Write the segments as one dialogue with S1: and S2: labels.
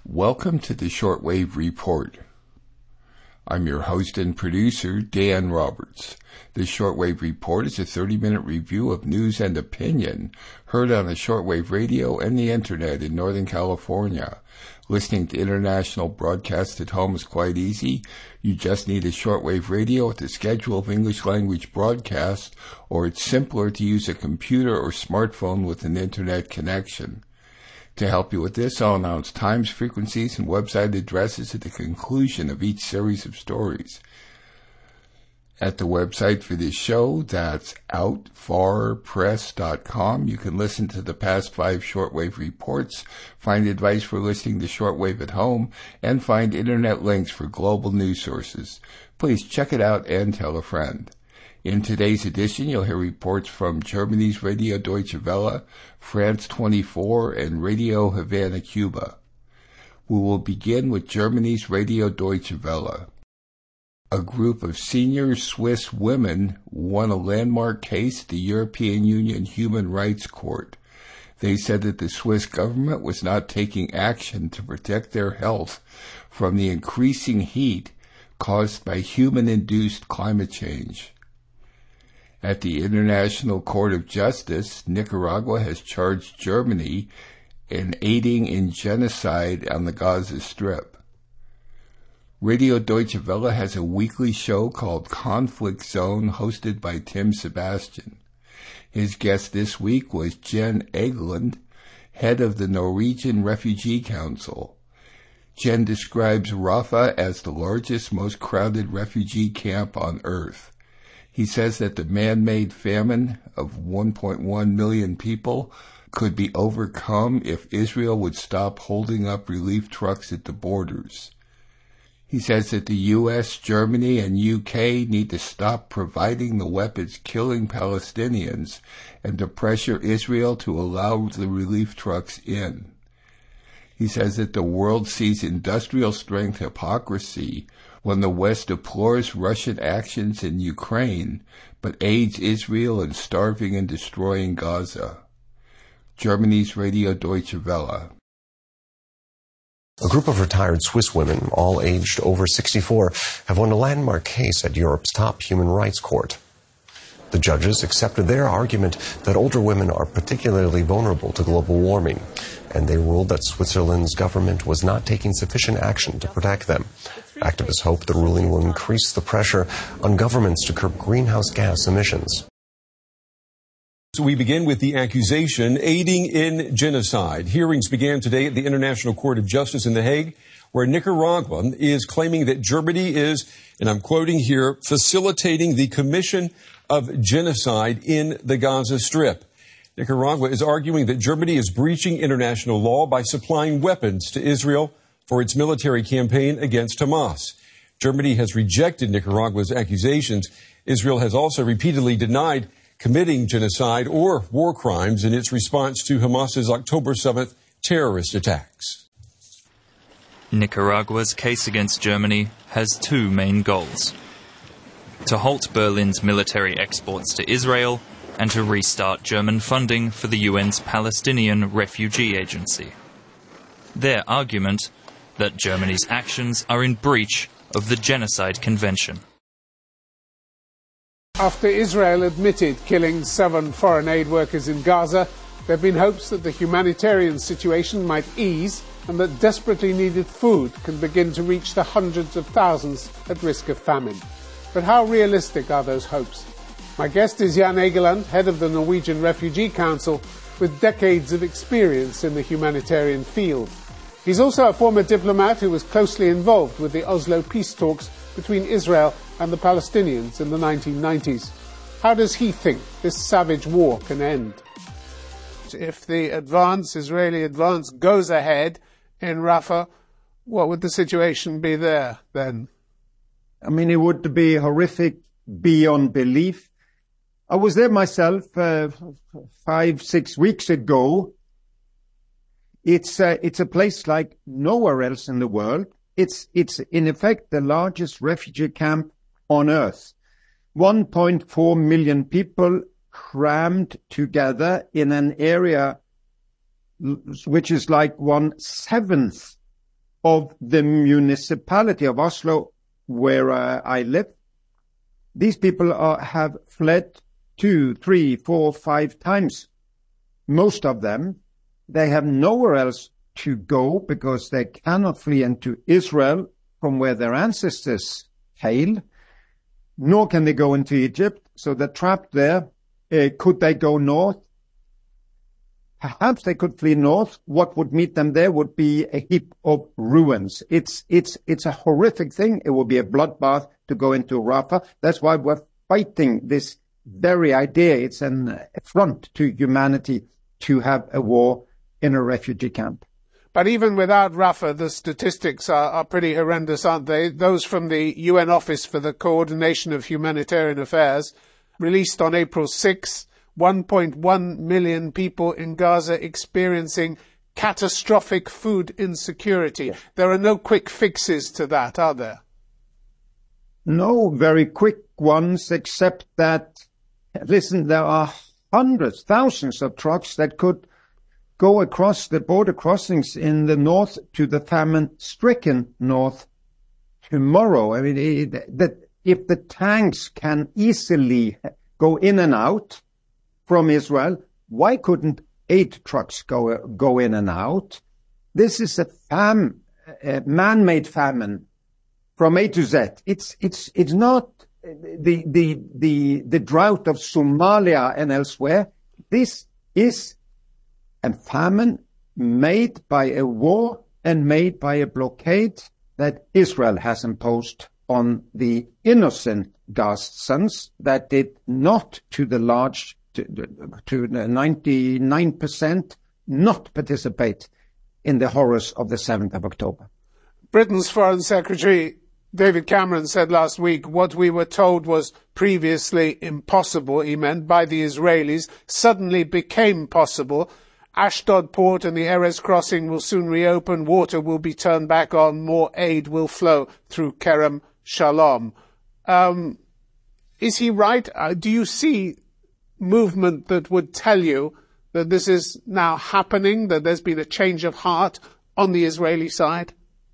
S1: Welcome to the Shortwave Report. I'm your host and producer, Dan Roberts. The Shortwave Report is a 30-minute review of news and opinion heard on the shortwave radio and the internet in Northern California. Listening to international broadcasts at home is quite easy. You just need a shortwave radio with a schedule of English language broadcasts, or it's simpler to use a computer or smartphone with an internet connection. To help you with this, I'll announce times, frequencies, and website addresses at the conclusion of each series of stories. At the website for this show, that's outfarpress.com, you can listen to the past 5 shortwave reports, find advice for listening to shortwave at home, and find internet links for global news sources. Please check it out and tell a friend. In today's edition, you'll hear reports from Germany's Radio Deutsche Welle, France 24, and Radio Havana, Cuba. We will begin with Germany's Radio Deutsche Welle. A group of senior Swiss women won a landmark case at the European Union Human Rights Court. They said that the Swiss government was not taking action to protect their health from the increasing heat caused by human-induced climate change. At the International Court of Justice, Nicaragua has charged Germany in aiding in genocide on the Gaza Strip. Radio Deutsche Welle has a weekly show called Conflict Zone, hosted by Tim Sebastian. His guest this week was Jen Egeland, head of the Norwegian Refugee Council. Jen describes Rafah as the largest, most crowded refugee camp on earth. He says that the man-made famine of 1.1 million people could be overcome if Israel would stop holding up relief trucks at the borders. He says that the U.S., Germany, and U.K. need to stop providing the weapons killing Palestinians and to pressure Israel to allow the relief trucks in. He says that the world sees industrial-strength hypocrisy when the West deplores Russian actions in Ukraine, but aids Israel in starving and destroying Gaza. Germany's Radio Deutsche Welle.
S2: A group of retired Swiss women, all aged over 64, have won a landmark case at Europe's top human rights court. The judges accepted their argument that older women are particularly vulnerable to global warming, and they ruled that Switzerland's government was not taking sufficient action to protect them. Activists hope the ruling will increase the pressure on governments to curb greenhouse gas emissions.
S3: So we begin with the accusation aiding in genocide. Hearings began today at the International Court of Justice in The Hague, where Nicaragua is claiming that Germany is, and I'm quoting here, facilitating the commission of genocide in the Gaza Strip. Nicaragua is arguing that Germany is breaching international law by supplying weapons to Israel for its military campaign against Hamas. Germany has rejected Nicaragua's accusations. Israel has also repeatedly denied committing genocide or war crimes in its response to Hamas's October 7th terrorist attacks.
S4: Nicaragua's case against Germany has 2 main goals: to halt Berlin's military exports to Israel and to restart German funding for the UN's Palestinian Refugee Agency. Their argument that Germany's actions are in breach of the Genocide Convention.
S5: After Israel admitted killing 7 foreign aid workers in Gaza, there have been hopes that the humanitarian situation might ease and that desperately needed food can begin to reach the hundreds of thousands at risk of famine. But how realistic are those hopes? My guest is Jan Egeland, head of the Norwegian Refugee Council, with decades of experience in the humanitarian field. He's also a former diplomat who was closely involved with the Oslo peace talks between Israel and the Palestinians in the 1990s. How does he think this savage war can end? If the Israeli advance goes ahead in Rafah, what would the situation be there then?
S6: I mean, it would be horrific beyond belief. I was there myself 5-6 weeks ago. It's a place like nowhere else in the world. It's in effect the largest refugee camp on earth. 1.4 million people crammed together in an area which is like 1/7 of the municipality of Oslo, where I live. These people have fled 2, 3, 4, 5 times. Most of them, they have nowhere else to go because they cannot flee into Israel from where their ancestors hailed, nor can they go into Egypt, so they're trapped there. Could they go north? Perhaps they could flee north. What would meet them there would be a heap of ruins. It's a horrific thing. It will be a bloodbath to go into Rafah. That's why we're fighting this very idea. It's an affront to humanity to have a war in a refugee camp.
S5: But even without Rafah, the statistics are pretty horrendous, aren't they? Those from the UN Office for the Coordination of Humanitarian Affairs, released on April 6, 1.1 million people in Gaza experiencing catastrophic food insecurity. Yeah. There are no quick fixes to that, are there?
S6: No very quick ones, except that, listen, there are hundreds, thousands of trucks that could go across the border crossings in the north to the famine-stricken north tomorrow. I mean, if the tanks can easily go in and out from Israel, why couldn't 8 trucks go in and out? This is a man-made famine from A to Z. It's not the drought of Somalia and elsewhere. This is a famine made by a war and made by a blockade that Israel has imposed on the innocent Gazans that did not to the 99% not participate in the horrors of the 7th of October.
S5: Britain's Foreign Secretary David Cameron said last week what we were told was previously impossible, he meant, by the Israelis, suddenly became possible. Ashdod port and the Erez crossing will soon reopen, water will be turned back on, more aid will flow through Kerem Shalom. Is he right? Do you see movement that would tell you that this is now happening, that there's been a change of heart on the Israeli side?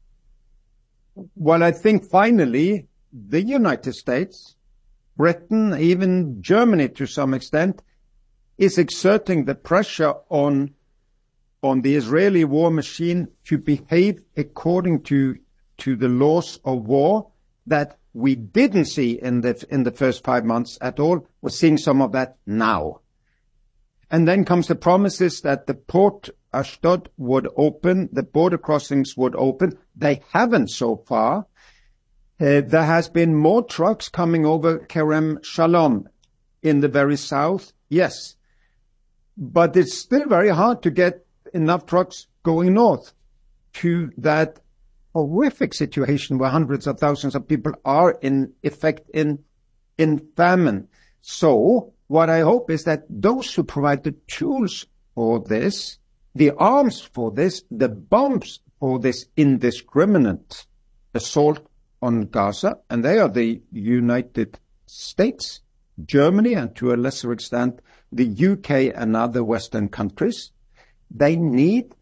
S6: Well, I think finally the United States, Britain, even Germany to some extent, is exerting the pressure on the Israeli war machine to behave according to the laws of war that we didn't see in the first 5 months at all. We're seeing some of that now. And then comes the promises that the port Ashdod would open, the border crossings would open. They haven't so far. There has been more trucks coming over Kerem Shalom in the very south, yes. But it's still very hard to get enough trucks going north to that horrific situation where hundreds of thousands of people are in effect in famine. So what I hope is that those who provide the tools for this, the arms for this, the bombs for this indiscriminate assault on Gaza, and they are the United States, Germany, and to a lesser extent, the UK and other Western countries, they need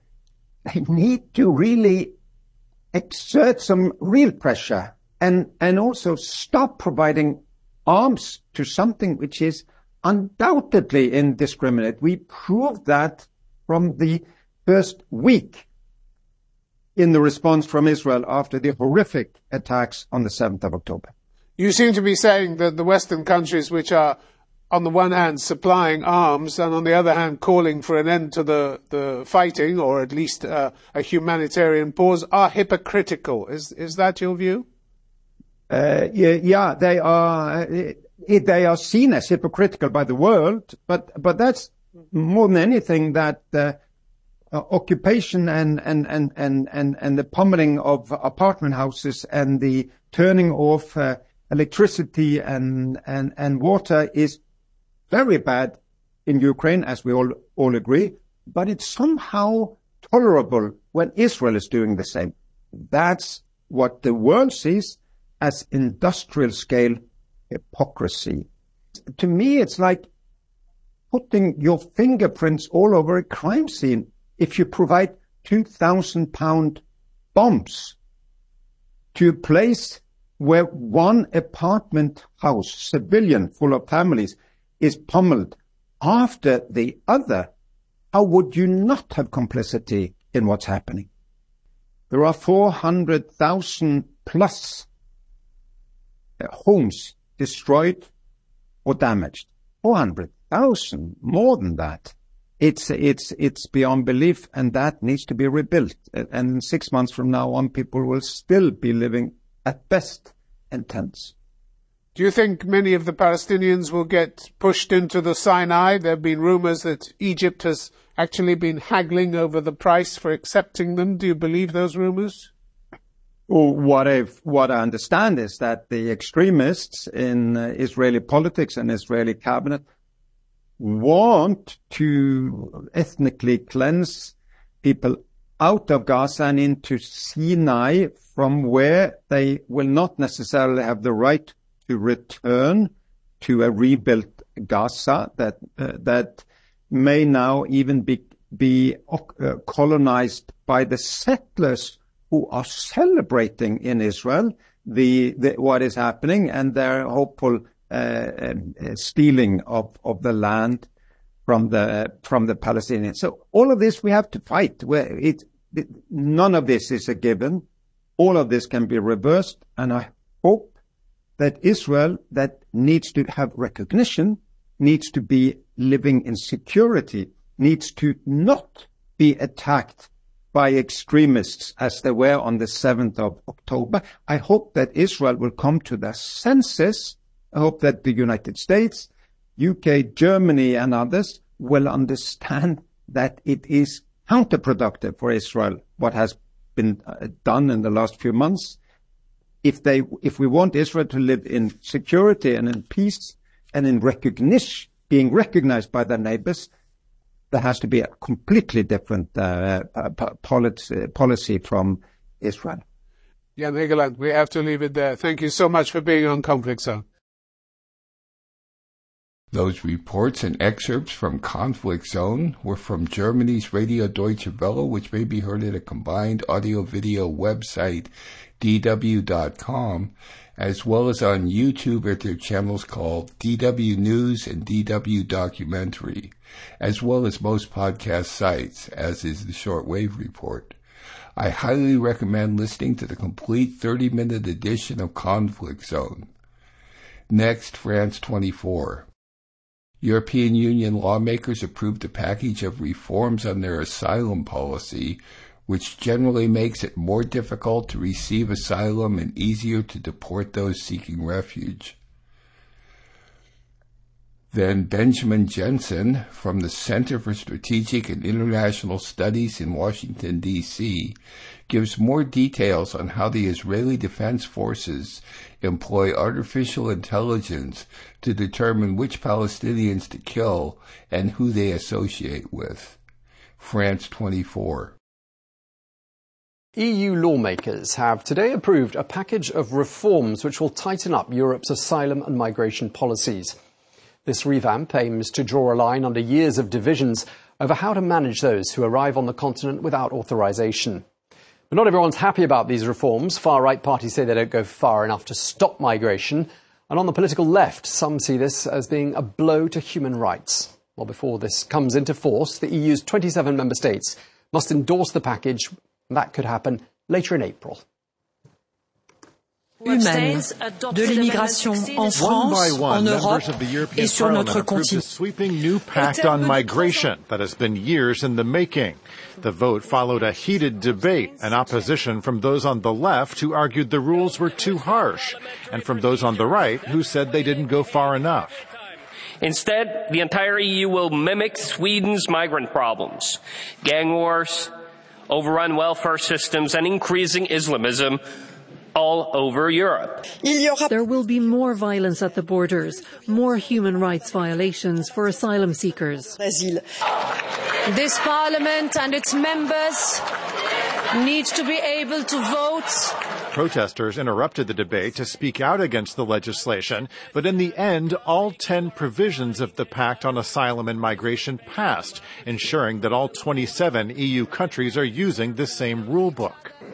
S6: to really exert some real pressure and also stop providing arms to something which is undoubtedly indiscriminate. We proved that from the first week in the response from Israel after the horrific attacks on the 7th of October.
S5: You seem to be saying that the Western countries, which are on the one hand supplying arms and on the other hand calling for an end to the fighting, or at least a humanitarian pause, are hypocritical. Is that your view?
S6: Yeah, they are seen as hypocritical by the world, but that's more than anything that occupation and the pummeling of apartment houses and the turning off electricity and water is very bad in Ukraine, as we all agree, but it's somehow tolerable when Israel is doing the same. That's what the world sees as industrial scale hypocrisy. To me, it's like putting your fingerprints all over a crime scene. If you provide £2,000 bombs to a place where one apartment house, civilian, full of families, is pummeled after the other, how would you not have complicity in what's happening? There are 400,000 plus homes destroyed or damaged. 400,000, more than that. It's beyond belief, and that needs to be rebuilt. And 6 months from now on, people will still be living at best in tents.
S5: Do you think many of the Palestinians will get pushed into the Sinai? There have been rumors that Egypt has actually been haggling over the price for accepting them. Do you believe those rumors?
S6: Well, what I understand is that the extremists in Israeli politics and Israeli cabinet want to ethnically cleanse people out of Gaza and into Sinai, from where they will not necessarily have the right to return to a rebuilt Gaza that may now even be colonized by the settlers who are celebrating in Israel what is happening, and their hopeful stealing of the land from the Palestinians. So all of this we have to fight. None of this is a given. All of this can be reversed, and I hope that Israel, that needs to have recognition, needs to be living in security, needs to not be attacked by extremists as they were on the 7th of October. I hope that Israel will come to their senses. I hope that the United States, UK, Germany, and others will understand that it is counterproductive for Israel what has been done in the last few months. If we want Israel to live in security and in peace and in recognition, being recognized by their neighbors, there has to be a completely different policy from Israel.
S5: Jan Egeland, we have to leave it there. Thank you so much for being on Conflict Zone.
S1: Those reports and excerpts from Conflict Zone were from Germany's Radio Deutsche Welle, which may be heard at a combined audio-video website, dw.com, as well as on YouTube at their channels called DW News and DW Documentary, as well as most podcast sites, as is the Shortwave Report. I highly recommend listening to the complete 30-minute edition of Conflict Zone. Next, France 24. European Union lawmakers approved a package of reforms on their asylum policy, which generally makes it more difficult to receive asylum and easier to deport those seeking refuge. Then Benjamin Jensen from the Center for Strategic and International Studies in Washington, D.C., gives more details on how the Israeli Defense Forces employ artificial intelligence to determine which Palestinians to kill and who they associate with. France 24.
S7: EU lawmakers have today approved a package of reforms which will tighten up Europe's asylum and migration policies. This revamp aims to draw a line under years of divisions over how to manage those who arrive on the continent without authorization. But not everyone's happy about these reforms. Far-right parties say they don't go far enough to stop migration. And on the political left, some see this as being a blow to human rights. Well, before this comes into force, the EU's 27 member states must endorse the package. That could happen later in April.
S8: Humaine de l'immigration en France, en Europe et sur notre continent.
S9: A sweeping new pact on migration that has been years in the making. The vote followed a heated debate and opposition from those on the left who argued the rules were too harsh, and from those on the right who said they didn't go far enough.
S10: Instead, the entire EU will mimic Sweden's migrant problems: gang wars, overrun welfare systems, and increasing Islamism all over Europe.
S8: There will be more violence at the borders, more human rights violations for asylum seekers.
S11: This Parliament and its members need to be able to vote.
S9: Protesters interrupted the debate to speak out against the legislation, but in the end, all 10 provisions of the Pact on Asylum and Migration passed, ensuring that all 27 EU countries are using the same rule book.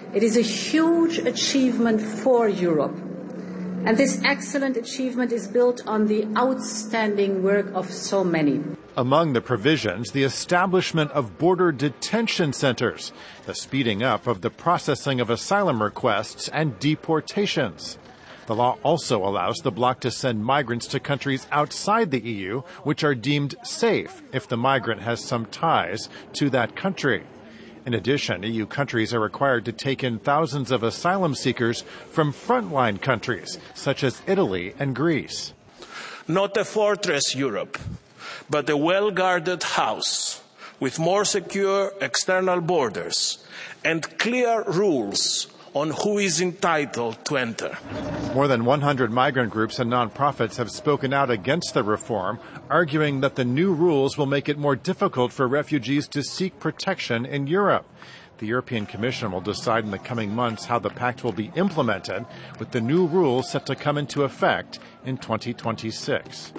S12: It is a huge achievement for Europe. And this excellent achievement is built on the outstanding work of so many.
S9: Among the provisions, the establishment of border detention centers, the speeding up of the processing of asylum requests and deportations. The law also allows the bloc to send migrants to countries outside the EU, which are deemed safe if the migrant has some ties to that country. In addition, EU countries are required to take in thousands of asylum seekers from frontline countries, such as Italy and Greece.
S13: Not a fortress Europe, but a well-guarded house with more secure external borders and clear rules on who is entitled to enter.
S9: More than 100 migrant groups and nonprofits have spoken out against the reform, arguing that the new rules will make it more difficult for refugees to seek protection in Europe. The European Commission will decide in the coming months how the pact will be implemented, with the new rules set to come into effect in 2026.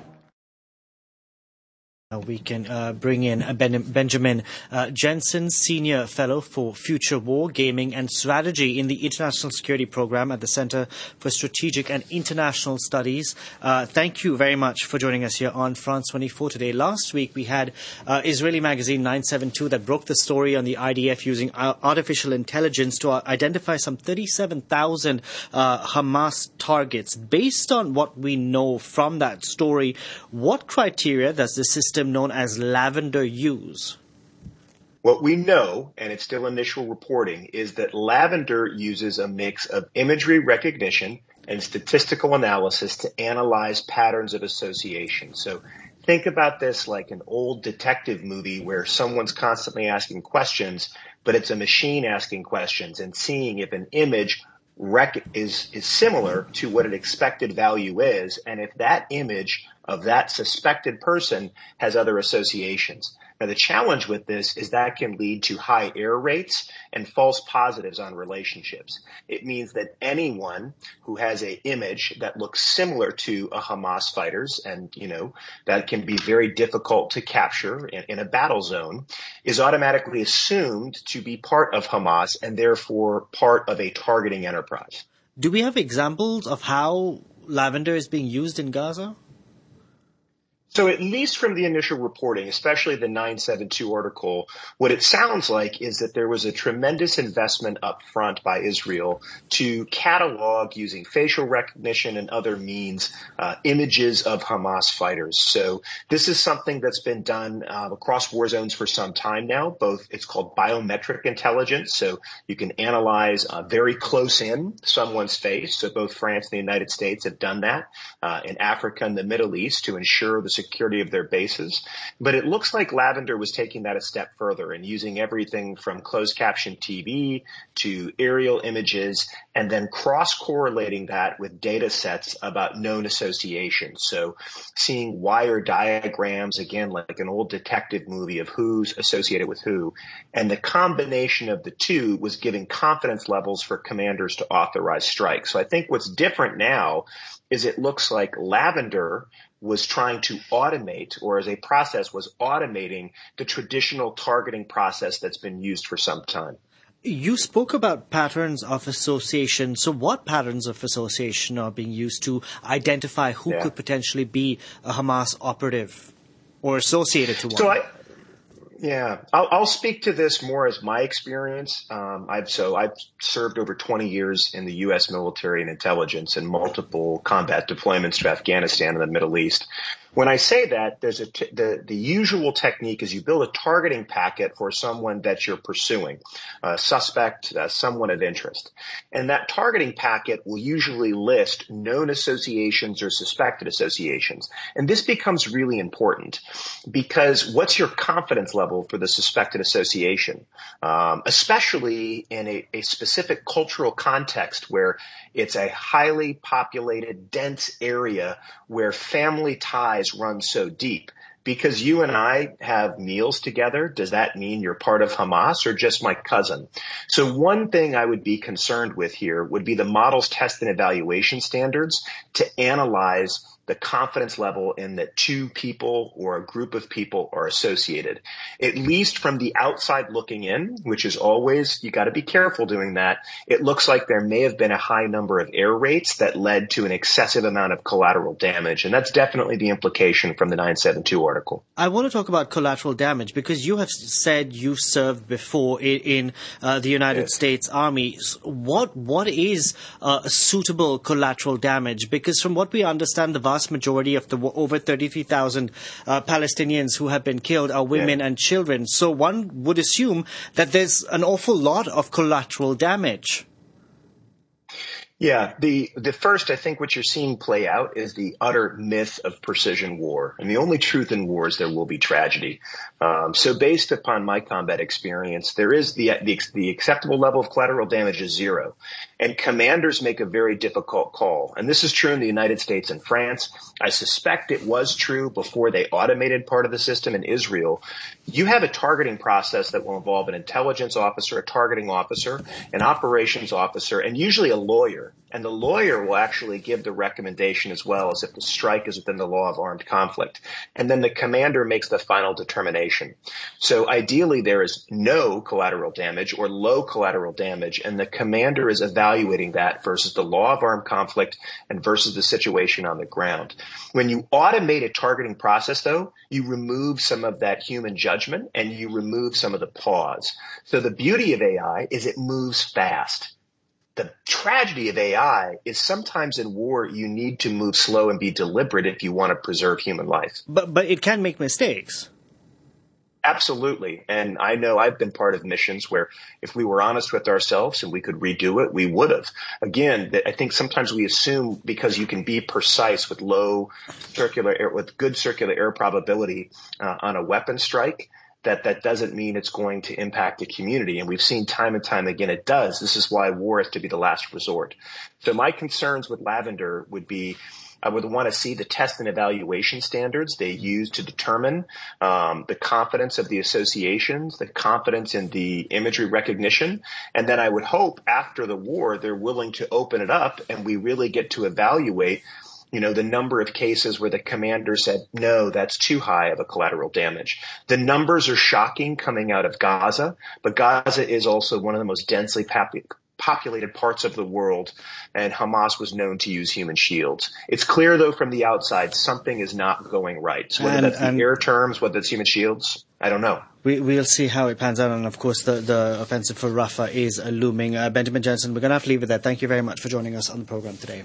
S14: We can bring in Benjamin Jensen, Senior Fellow for Future War, Gaming and Strategy in the International Security Program at the Center for Strategic and International Studies. Thank you very much for joining us here on France 24 today. Last week we had Israeli magazine 972 that broke the story on the IDF using artificial intelligence to identify some 37,000 Hamas targets. Based on what we know from that story, what criteria does the system known as Lavender use?
S15: What we know, and it's still initial reporting, is that Lavender uses a mix of imagery recognition and statistical analysis to analyze patterns of association. So think about this like an old detective movie where someone's constantly asking questions, but it's a machine asking questions and seeing if an image is similar to what an expected value is, and if that image of that suspected person has other associations. Now, the challenge with this is that can lead to high error rates and false positives on relationships. It means that anyone who has an image that looks similar to a Hamas fighter's, and, that can be very difficult to capture in a battle zone, is automatically assumed to be part of Hamas and therefore part of a targeting enterprise.
S14: Do we have examples of how Lavender is being used in Gaza?
S15: So at least from the initial reporting, especially the 972 article, what it sounds like is that there was a tremendous investment up front by Israel to catalog using facial recognition and other means images of Hamas fighters. So this is something that's been done across war zones for some time now. It's called biometric intelligence. So you can analyze very close in someone's face. So both France and the United States have done that in Africa and the Middle East to ensure the security of their bases. But it looks like Lavender was taking that a step further and using everything from closed caption TV to aerial images and then cross-correlating that with data sets about known associations. So seeing wire diagrams, again, like an old detective movie of who's associated with who. And the combination of the two was giving confidence levels for commanders to authorize strikes. So I think what's different now is it looks like Lavender was trying to automate, or as a process was automating, the traditional targeting process that's been used for some time.
S14: You spoke about patterns of association. So what patterns of association are being used to identify who could potentially be a Hamas operative or associated to one?
S15: I'll speak to this more as my experience. I've served over 20 years in the U.S. military and intelligence and multiple combat deployments to Afghanistan and the Middle East. When I say that, there's the usual technique is you build a targeting packet for someone that you're pursuing, a suspect, someone of interest. And that targeting packet will usually list known associations or suspected associations. And this becomes really important because what's your confidence level for the suspected association, especially in a specific cultural context where it's a highly populated, dense area where family ties run so deep. Because you and I have meals together, does that mean you're part of Hamas or just my cousin? So one thing I would be concerned with here would be the model's test and evaluation standards to analyze the confidence level in that two people or a group of people are associated. At least from the outside looking in, which is always, you got to be careful doing that, it looks like there may have been a high number of error rates that led to an excessive amount of collateral damage. And that's definitely the implication from the 972 article.
S14: I want to talk about collateral damage because you have said you've served before in the United States Army. What is suitable collateral damage? Because from what we understand, the vast majority of the over 33,000 Palestinians who have been killed are women and children. So one would assume that there's an awful lot of collateral damage.
S15: Yeah, the first, I think what you're seeing play out is the utter myth of precision war. And the only truth in war is there will be tragedy. So based upon my combat experience, there is the acceptable level of collateral damage is 0. And commanders make a very difficult call. And this is true in the United States and France. I suspect it was true before they automated part of the system in Israel. You have a targeting process that will involve an intelligence officer, a targeting officer, an operations officer, and usually a lawyer. And the lawyer will actually give the recommendation as well as if the strike is within the law of armed conflict. And then the commander makes the final determination. So ideally there is no collateral damage or low collateral damage, and the commander is evaluating that versus the law of armed conflict and versus the situation on the ground. When you automate a targeting process, though, you remove some of that human judgment and you remove some of the pause. So the beauty of AI is it moves fast. The tragedy of AI is sometimes in war you need to move slow and be deliberate if you want to preserve human life.
S14: But it can make mistakes.
S15: Absolutely. And I know I've been part of missions where if we were honest with ourselves and we could redo it, we would have. Again, I think sometimes we assume because you can be precise with with good circular error probability on a weapon strike, that doesn't mean it's going to impact the community. And we've seen time and time again it does. This is why war has to be the last resort. So my concerns with Lavender would be I would want to see the test and evaluation standards they use to determine the confidence of the associations, the confidence in the imagery recognition. And then I would hope after the war they're willing to open it up and we really get to evaluate the number of cases where the commander said, no, that's too high of a collateral damage. The numbers are shocking coming out of Gaza, but Gaza is also one of the most densely populated parts of the world, and Hamas was known to use human shields. It's clear, though, from the outside, something is not going right. So whether that's the air terms, whether it's human shields, I don't know.
S14: We'll see how it pans out, and of course the offensive for Rafah is looming. Benjamin Jensen, we're going to have to leave it there. Thank you very much for joining us on the program today.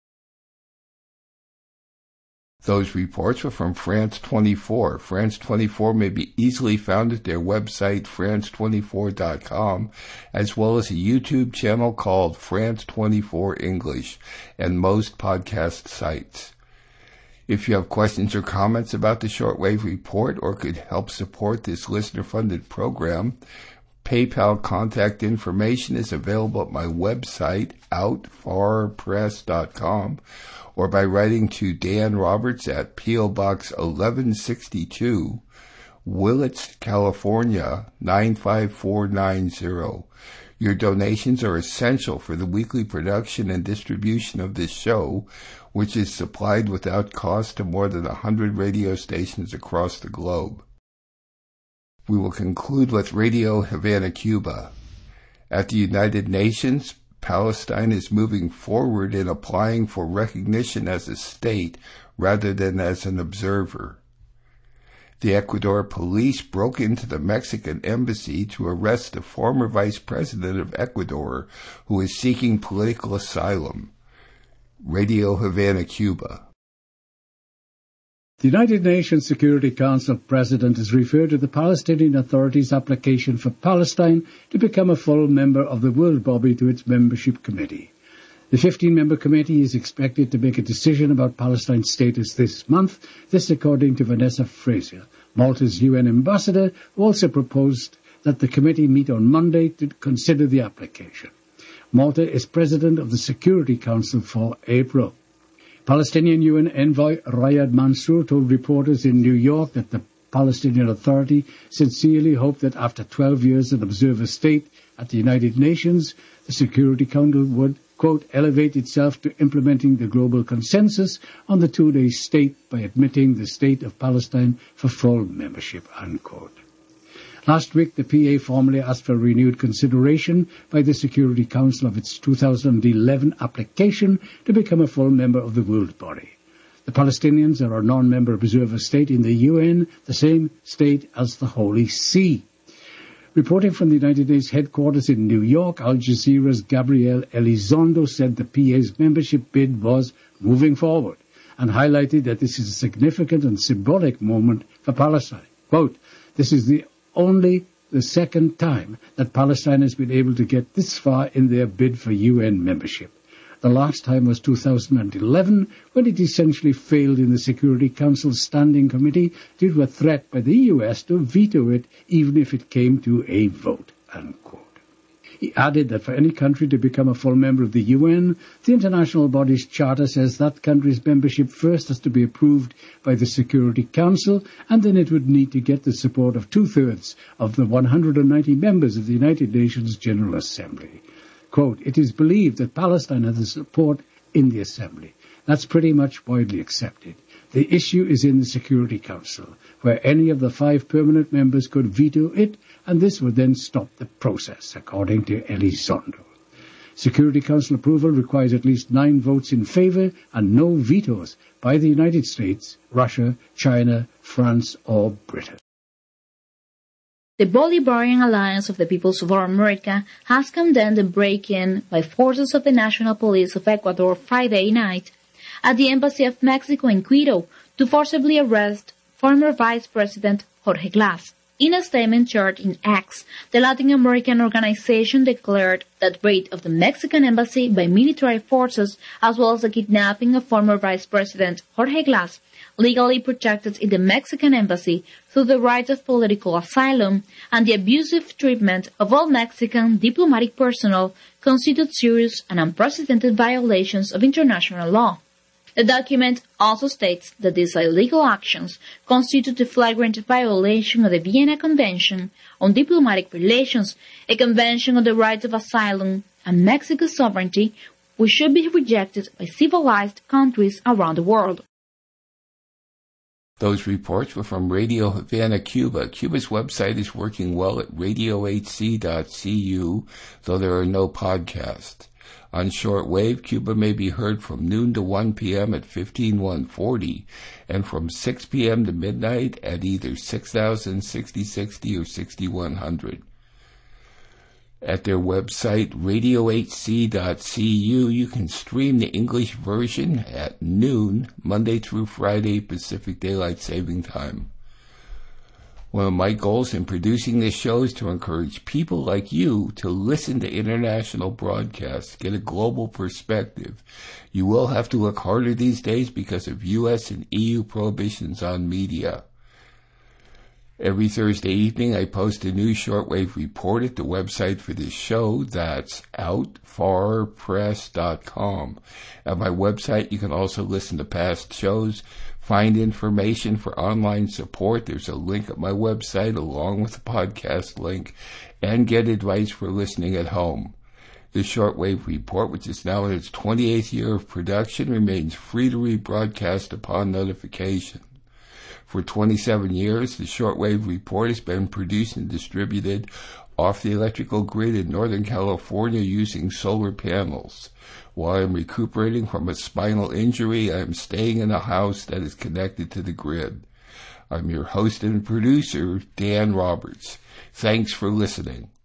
S1: Those reports were from France 24. France 24 may be easily found at their website, France24.com, as well as a YouTube channel called France 24 English, and most podcast sites. If you have questions or comments about the Shortwave Report or could help support this listener-funded program, PayPal contact information is available at my website, outfarpress.com, or by writing to Dan Roberts at P.O. Box 1162, Willits, California, 95490. Your donations are essential for the weekly production and distribution of this show, which is supplied without cost to more than 100 radio stations across the globe. We will conclude with Radio Havana, Cuba. At the United Nations, Palestine is moving forward in applying for recognition as a state rather than as an observer. The Ecuador police broke into the Mexican embassy to arrest the former vice president of Ecuador, who is seeking political asylum. Radio Havana, Cuba.
S16: The United Nations Security Council President has referred to the Palestinian Authority's application for Palestine to become a full member of the World Body to its membership committee. The 15-member committee is expected to make a decision about Palestine's status this month, this according to Vanessa Fraser, Malta's UN ambassador, who also proposed that the committee meet on Monday to consider the application. Malta is president of the Security Council for April. Palestinian UN envoy Riyad Mansour told reporters in New York that the Palestinian Authority sincerely hoped that after 12 years an observer state at the United Nations, the Security Council would, quote, elevate itself to implementing the global consensus on the two-day state by admitting the state of Palestine for full membership, unquote. Last week, the PA formally asked for renewed consideration by the Security Council of its 2011 application to become a full member of the world body. The Palestinians are a non-member observer state in the UN, the same state as the Holy See. Reporting from the United Nations headquarters in New York, Al Jazeera's Gabriel Elizondo said the PA's membership bid was moving forward and highlighted that this is a significant and symbolic moment for Palestine. Quote, this is only the second time that Palestine has been able to get this far in their bid for UN membership. The last time was 2011, when it essentially failed in the Security Council's Standing Committee due to a threat by the US to veto it even if it came to a vote, unquote. He added that for any country to become a full member of the UN, the international body's charter says that country's membership first has to be approved by the Security Council, and then it would need to get the support of two-thirds of the 190 members of the United Nations General Assembly. Quote, it is believed that Palestine has the support in the Assembly. That's pretty much widely accepted. The issue is in the Security Council, where any of the 5 permanent members could veto it, and this would then stop the process, according to Elizondo. Security Council approval requires at least 9 votes in favor and no vetoes by the United States, Russia, China, France, or Britain.
S17: The Bolivarian Alliance of the Peoples of America has condemned the break-in by forces of the National Police of Ecuador Friday night at the Embassy of Mexico in Quito to forcibly arrest former Vice President Jorge Glass. In a statement shared in X, the Latin American organization declared that raid of the Mexican embassy by military forces, as well as the kidnapping of former Vice President Jorge Glass, legally protected in the Mexican embassy through the right of political asylum and the abusive treatment of all Mexican diplomatic personnel, constitute serious and unprecedented violations of international law. The document also states that these illegal actions constitute a flagrant violation of the Vienna Convention on Diplomatic Relations, a convention on the rights of asylum and Mexico's sovereignty, which should be rejected by civilized countries around the world.
S1: Those reports were from Radio Havana, Cuba. Cuba's website is working well at radiohc.cu, though there are no podcasts. On shortwave, Cuba may be heard from noon to 1 p.m. at 15140 and from 6 p.m. to midnight at either 6000, 6060, or 6100. At their website, radiohc.cu, you can stream the English version at noon, Monday through Friday, Pacific Daylight Saving Time. One of my goals in producing this show is to encourage people like you to listen to international broadcasts, get a global perspective. You will have to look harder these days because of U.S. and EU prohibitions on media. Every Thursday evening, I post a new shortwave report at the website for this show. That's outfarpress.com. At my website, you can also listen to past shows, find information for online support. There's a link at my website along with the podcast link, and get advice for listening at home. The Shortwave Report, which is now in its 28th year of production, remains free to rebroadcast upon notification. For 27 years, the Shortwave Report has been produced and distributed off the electrical grid in Northern California using solar panels. While I'm recuperating from a spinal injury, I am staying in a house that is connected to the grid. I'm your host and producer, Dan Roberts. Thanks for listening.